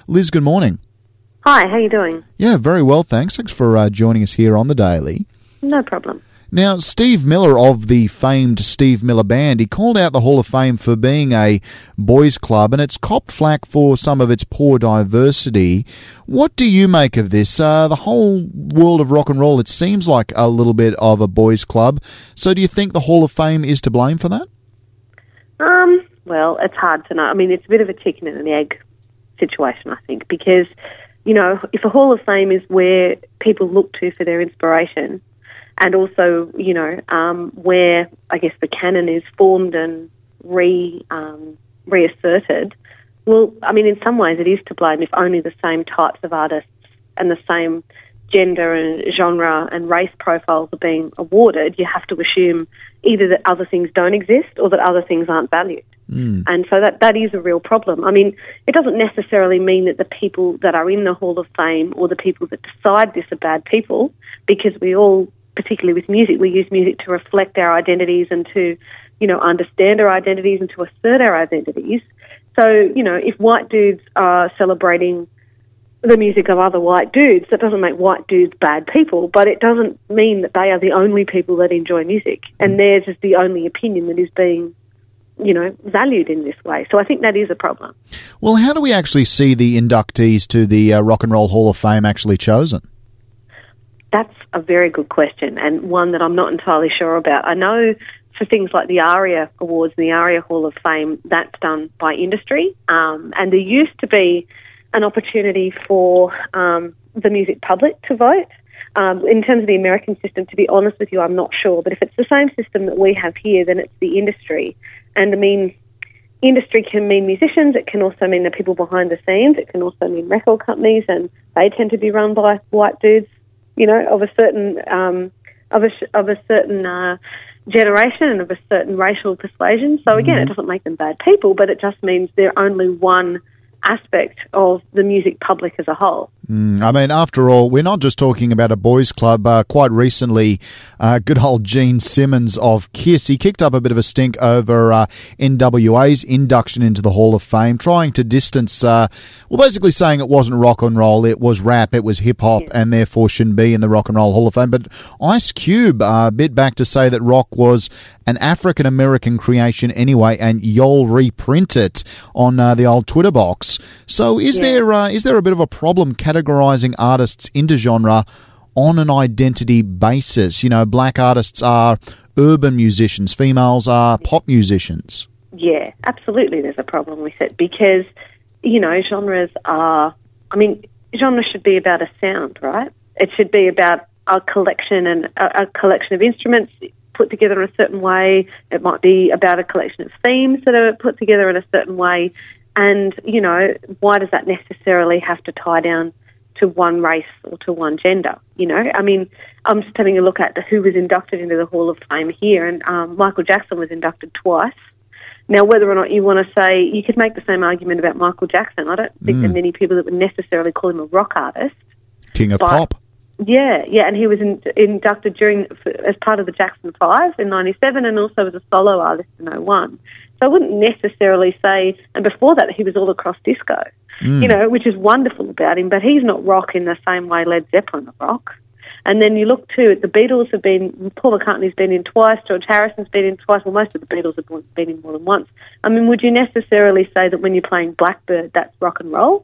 Liz, good morning. Hi, how you doing? Yeah, very well, thanks. Thanks for joining us here on The Daily. No problem. Now, Steve Miller of the famed Steve Miller Band, he called out the Hall of Fame for being a boys' club, and it's copped flack for some of its poor diversity. What do you make of this? The whole world of rock and roll, it seems like a little bit of a boys' club. So do you think the Hall of Fame is to blame for that? Well, it's hard to know. I mean, it's a bit of a chicken and an egg situation, I think, because, you know, if a Hall of Fame is where people look to for their inspiration, and also, you know, where, I guess, the canon is formed and reasserted, well, I mean, in some ways it is to blame if only the same types of artists and the same gender and genre and race profiles are being awarded. You have to assume either that other things don't exist or that other things aren't valued. And so that is a real problem. I mean, it doesn't necessarily mean that the people that are in the Hall of Fame or the people that decide this are bad people, because we all, particularly with music, we use music to reflect our identities and to, you know, understand our identities and to assert our identities. So, you know, if white dudes are celebrating the music of other white dudes, that doesn't make white dudes bad people, but it doesn't mean that they are the only people that enjoy music, and theirs is the only opinion that is being, you know, valued in this way. So I think that is a problem. Well, how do we actually see the inductees to the Rock and Roll Hall of Fame actually chosen? That's a very good question, and one that I'm not entirely sure about. I know for things like the ARIA Awards and the ARIA Hall of Fame, that's done by industry, and there used to be an opportunity for the music public to vote. In terms of the American system, to be honest with you, I'm not sure, but if it's the same system that we have here, then it's the industry. And I mean, industry can mean musicians, it can also mean the people behind the scenes, it can also mean record companies, and they tend to be run by white dudes, you know, of a certain generation and of a certain racial persuasion. So again, it doesn't make them bad people, but it just means they're only one aspect of the music public as a whole. I mean, after all, we're not just talking about a boys' club. Quite recently, good old Gene Simmons of KISS, he kicked up a bit of a stink over NWA's induction into the Hall of Fame, trying to distance, basically saying it wasn't rock and roll, it was rap, it was hip-hop, and therefore shouldn't be in the Rock and Roll Hall of Fame. But Ice Cube bit back to say that rock was an African-American creation anyway, and you'll reprint it on the old Twitter box. So is there a bit of a problem categorising artists into genre on an identity basis? You know, black artists are urban musicians, females are pop musicians. Yeah, absolutely there's a problem with it because, you know, genres should be about a sound, right? It should be about a collection and a collection of instruments put together in a certain way. It might be about a collection of themes that are put together in a certain way. And, you know, why does that necessarily have to tie down to one race or to one gender? You know, I mean, I'm just having a look at who was inducted into the Hall of Fame here, and Michael Jackson was inducted twice. Now, whether or not you want to say, you could make the same argument about Michael Jackson. I don't think there are many people that would necessarily call him a rock artist. King of pop. Yeah, and he was inducted as part of the Jackson 5 in 97 and also as a solo artist in 01. So I wouldn't necessarily say, and before that he was all across disco, you know, which is wonderful about him, but he's not rock in the same way Led Zeppelin are rock. And then you look too at the Beatles Paul McCartney's been in twice, George Harrison's been in twice, well most of the Beatles have been in more than once. I mean, would you necessarily say that when you're playing Blackbird that's rock and roll?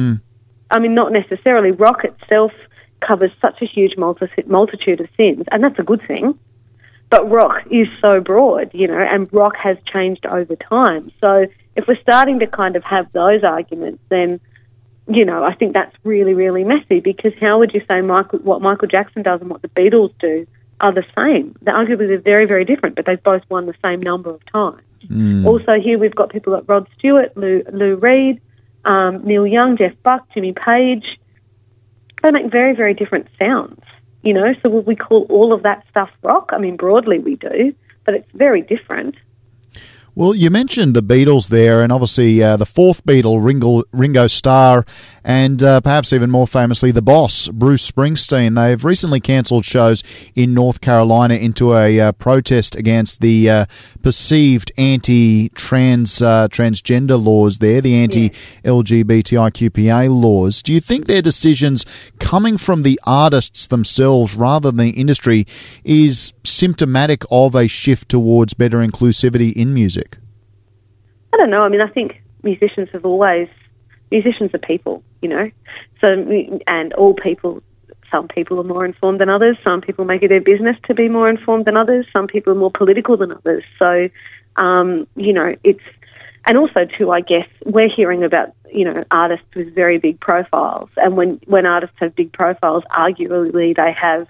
I mean, not necessarily. Rock itself covers such a huge multitude of sins, and that's a good thing. But rock is so broad, you know, and rock has changed over time. So if we're starting to kind of have those arguments, then, you know, I think that's really, really messy, because how would you say what Michael Jackson does and what the Beatles do are the same? They're arguably very, very different, but they've both won the same number of times. Also here we've got people like Rod Stewart, Lou Reed, Neil Young, Jeff Buck, Jimmy Page. They make very, very different sounds. You know, so would we call all of that stuff rock? I mean, broadly we do, but it's very different. Well, you mentioned the Beatles there, and obviously the fourth Beatle, Ringo Starr, and perhaps even more famously, the boss, Bruce Springsteen. They've recently cancelled shows in North Carolina into a protest against the perceived anti-transgender laws there, the anti-LGBTIQPA laws. Do you think their decisions coming from the artists themselves rather than the industry is symptomatic of a shift towards better inclusivity in music? I don't know. I mean, I think musicians are people, you know. So, and all people, some people are more informed than others. Some people make it their business to be more informed than others. Some people are more political than others. So, you know, and also too, I guess, we're hearing about, you know, artists with very big profiles. And when artists have big profiles, arguably they have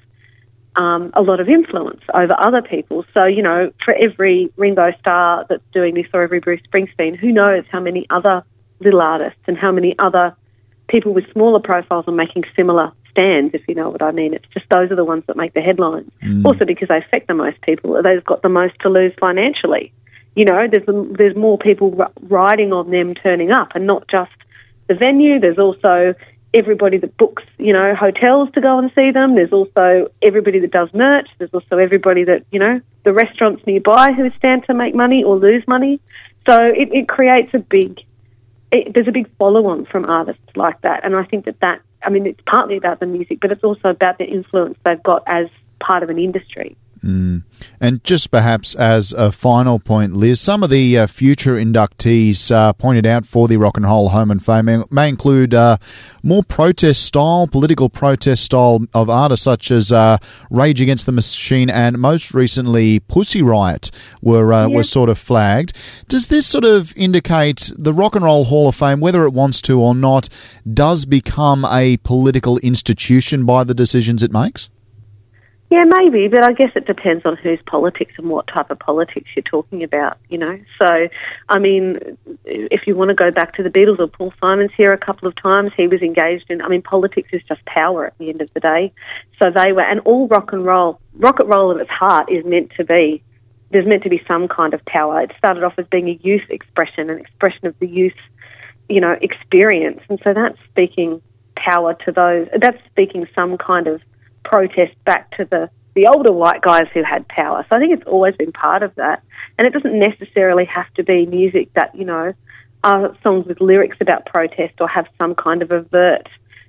a lot of influence over other people. So, you know, for every Ringo Starr that's doing this or every Bruce Springsteen, who knows how many other little artists and how many other people with smaller profiles are making similar stands, if you know what I mean. It's just those are the ones that make the headlines. Also because they affect the most people. They've got the most to lose financially. You know, there's more people riding on them turning up, and not just the venue. There's also everybody that books, you know, hotels to go and see them. There's also everybody that does merch. There's also everybody that, you know, the restaurants nearby who stand to make money or lose money. So it creates there's a big follow-on from artists like that. And I think that, I mean, it's partly about the music, but it's also about the influence they've got as part of an industry. And just perhaps as a final point, Liz, some of the future inductees pointed out for the Rock and Roll Home and Fame may include more political protest style of artists such as Rage Against the Machine and most recently Pussy Riot were sort of flagged. Does this sort of indicate the Rock and Roll Hall of Fame, whether it wants to or not, does become a political institution by the decisions it makes? Yeah, maybe, but I guess it depends on whose politics and what type of politics you're talking about, you know. So, I mean, if you want to go back to the Beatles or Paul Simon's here a couple of times, he was engaged in, I mean, politics is just power at the end of the day. So they were, and all rock and roll at its heart is there's meant to be some kind of power. It started off as being a youth expression, an expression of the youth, you know, experience. And so that's speaking power to those, that's speaking some kind of protest back to the older white guys who had power. So I think it's always been part of that. And it doesn't necessarily have to be music that, you know, are songs with lyrics about protest or have some kind of overt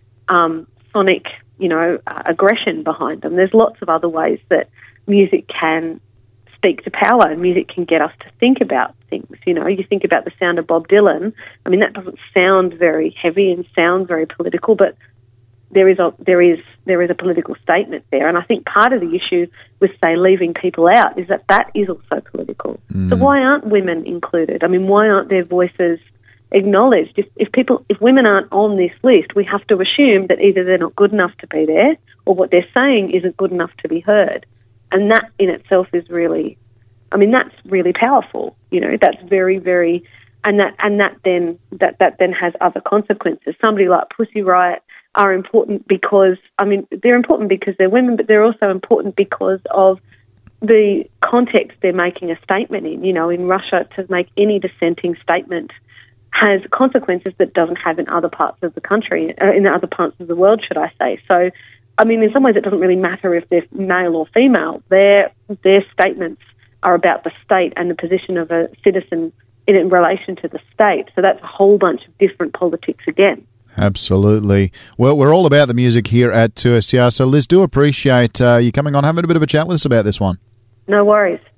sonic, you know, aggression behind them. There's lots of other ways that music can speak to power, and music can get us to think about things. You know, you think about the sound of Bob Dylan. I mean, that doesn't sound very heavy and sound very political, but there is a political statement there. And I think part of the issue with, say, leaving people out is that is also political. So why aren't women included? I mean, why aren't their voices acknowledged? If women aren't on this list, we have to assume that either they're not good enough to be there or what they're saying isn't good enough to be heard. And that in itself is really, I mean, that's really powerful. You know, that's very, very, and that then has other consequences. Somebody like Pussy Riot are important because, I mean, they're important because they're women, but they're also important because of the context they're making a statement in. You know, in Russia, to make any dissenting statement has consequences that doesn't have in other parts of the country, in other parts of the world, should I say. So, I mean, in some ways it doesn't really matter if they're male or female. Their statements are about the state and the position of a citizen in relation to the state. So that's a whole bunch of different politics again. Absolutely. Well, we're all about the music here at 2SER. So, Liz, do appreciate you coming on, having a bit of a chat with us about this one. No worries.